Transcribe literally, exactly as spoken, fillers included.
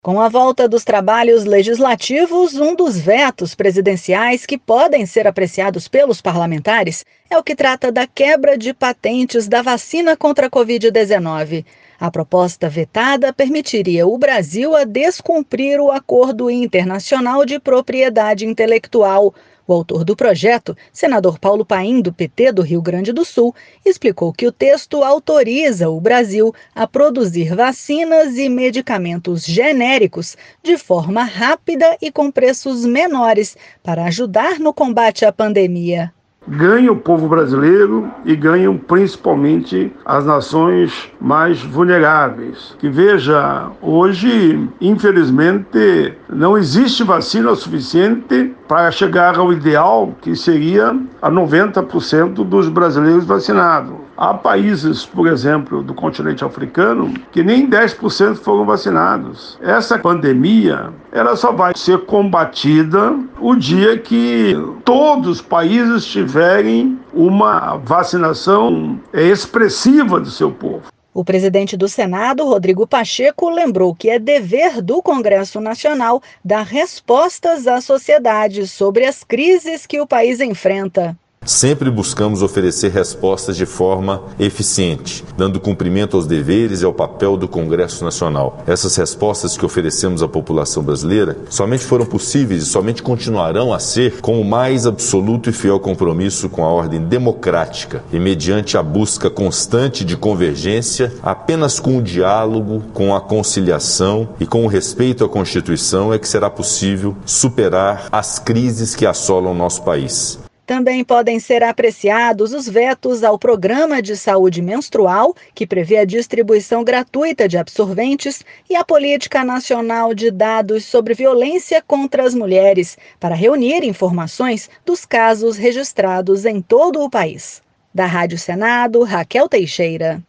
Com a volta dos trabalhos legislativos, um dos vetos presidenciais que podem ser apreciados pelos parlamentares é o que trata da quebra de patentes da vacina contra a covid dezenove. A proposta vetada permitiria o Brasil a descumprir o acordo internacional de propriedade intelectual. O autor do projeto, senador Paulo Paim, do P T do Rio Grande do Sul, explicou que o texto autoriza o Brasil a produzir vacinas e medicamentos genéricos de forma rápida e com preços menores para ajudar no combate à pandemia. Ganha o povo brasileiro e ganham principalmente as nações mais vulneráveis. Que veja, hoje, infelizmente, não existe vacina suficiente para chegar ao ideal, que seria a noventa por cento dos brasileiros vacinados. Há países, por exemplo, do continente africano, que nem dez por cento foram vacinados. Essa pandemia, ela só vai ser combatida o dia que todos os países tiverem uma vacinação expressiva do seu povo. O presidente do Senado, Rodrigo Pacheco, lembrou que é dever do Congresso Nacional dar respostas à sociedade sobre as crises que o país enfrenta. Sempre buscamos oferecer respostas de forma eficiente, dando cumprimento aos deveres e ao papel do Congresso Nacional. Essas respostas que oferecemos à população brasileira somente foram possíveis e somente continuarão a ser com o mais absoluto e fiel compromisso com a ordem democrática e mediante a busca constante de convergência. Apenas com o diálogo, com a conciliação e com o respeito à Constituição é que será possível superar as crises que assolam o nosso país. Também podem ser apreciados os vetos ao Programa de Saúde Menstrual, que prevê a distribuição gratuita de absorventes, e a Política Nacional de Dados sobre Violência contra as Mulheres, para reunir informações dos casos registrados em todo o país. Da Rádio Senado, Raquel Teixeira.